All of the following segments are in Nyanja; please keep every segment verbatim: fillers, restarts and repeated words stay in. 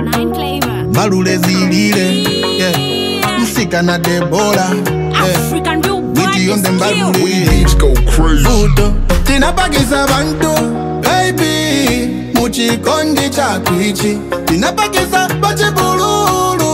Malule zilile, yeah. Msikana Debora, African real Witty on them balule. Beats go crazy. Buto, tinapakisa bantu, baby. Muchikondi chakwichi. Tinapakisa bachibululu.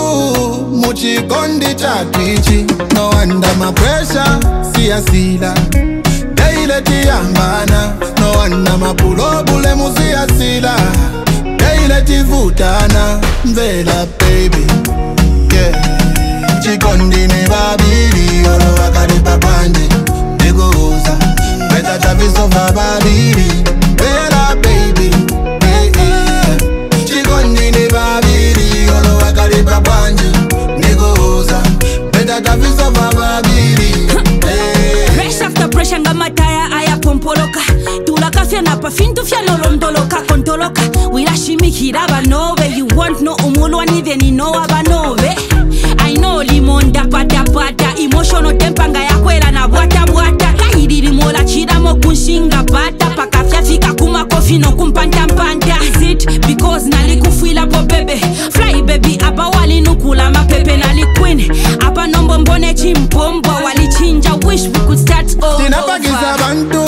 Muchikondi chakwichi. No under my pressure, siya sila. Daile tiyambana. No under my pulobule musiya sila. Daile tivutana, mvela baby, yeah. Chikondi ni babili, olo wakari papande, negoza. Beta taviso va babili, mvela baby, yeah, yeah. Chikondi ni babili, olo wakari papande, negoza. Beta taviso va babili, yeah. Pressure after pressure nga mataya aya pompoloka. Tulaka fya na pa fintu fya nolondoloka kontoloka. Wirashimikira banove. You want no umulwa nive ni no abanove. I know limonda pata pata. Emotional tempanga ya kwela na bwata bwata. Kahiriri mola chira mo kunshinga bata. Paka fya fika kuma kofi no kumpanta mpanta. Is it because nalikufuila po bebe? Fly baby apa wali nukula mapepe nali queen. Apa nombo mbone chimpombo wali chinja. Wish we could start all Tinapakisa over. bantu,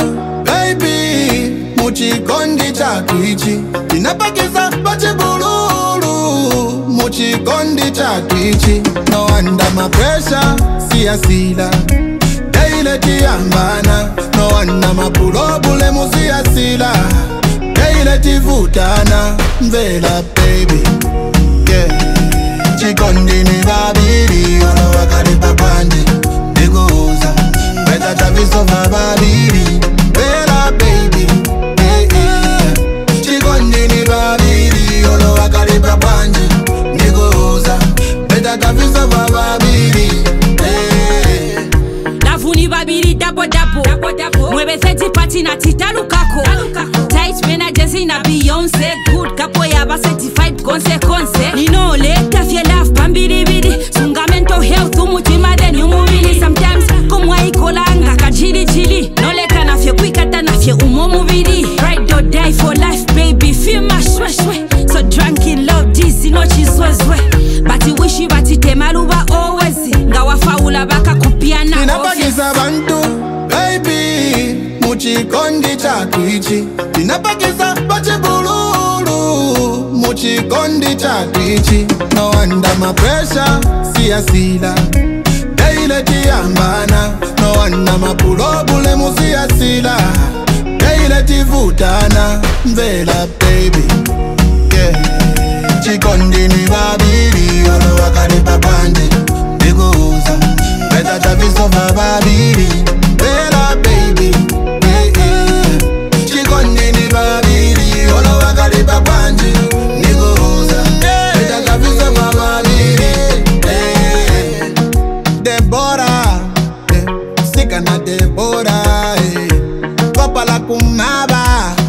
baby. Muchikondi chakwichi. Tinapakisa bachibululu. Muchikondi chakwichi. No under my pressure, siya sila. Daile tiyambana. No under my pulobule musiya sila. Daile tivutana, mvela baby, yeah. Chikondi ni babili, olo wakari papande, negoza. Beta taviso va babili, mvela baby, yeah, yeah. Chikondi ni babili, olo wakari papande, negoza. Beta taviso va babili, yeah. Lavuni babili dapo dapo. Mwebe thirty party na tita lukako. Tight mena jezi na Beyonce. Good kapo ya ba certified konse konse. Nino leta fye love pambili bili. Sunga mental health umutima then umubili. Sometimes kumwa ikolanga kajili chili. No leka na fye kwikata na fye umumubili. Ride or die for life baby. Feel my shwe shwe. So drunk in love dizzy no chiswezwe. Bati wishi bati temaluba always. Ngawa faula baka kupiana. Tinapakisa bantu, baby. Muchikondi chakwichi. Tinapakisa bachibululu. Muchikondi chakwichi. No under my pressure, siya sila. Daile tiyambana. No under my pulobule musiya sila. Daile tivutana, mvela baby, yeah. Chikondi ni babili, olo wakari papande, negoza. Beta taviso va babili, mvela baby, yeah, yeah. Chikondi ni babili, olo wakari papande, negoza. Beta taviso va babili, yeah. Debora, yeah. Sika na Debora, yeah. Kopa la kumaba.